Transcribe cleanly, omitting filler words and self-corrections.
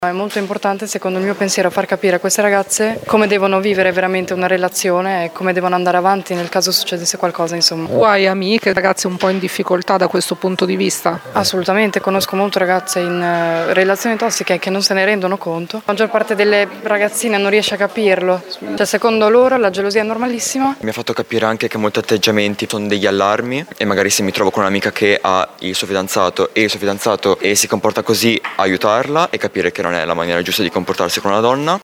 È molto importante, secondo il mio pensiero, far capire a queste ragazze come devono vivere veramente una relazione e come devono andare avanti nel caso succedesse qualcosa, insomma. Tu hai amiche, ragazze un po' in difficoltà da questo punto di vista? Assolutamente, conosco molte ragazze in relazioni tossiche che non se ne rendono conto. La maggior parte delle ragazzine non riesce a capirlo, cioè secondo loro la gelosia è normalissima. Mi ha fatto capire anche che molti atteggiamenti sono degli allarmi e magari se mi trovo con un'amica che ha il suo fidanzato e si comporta così, aiutarla e capire che non è la maniera giusta di comportarsi con una donna.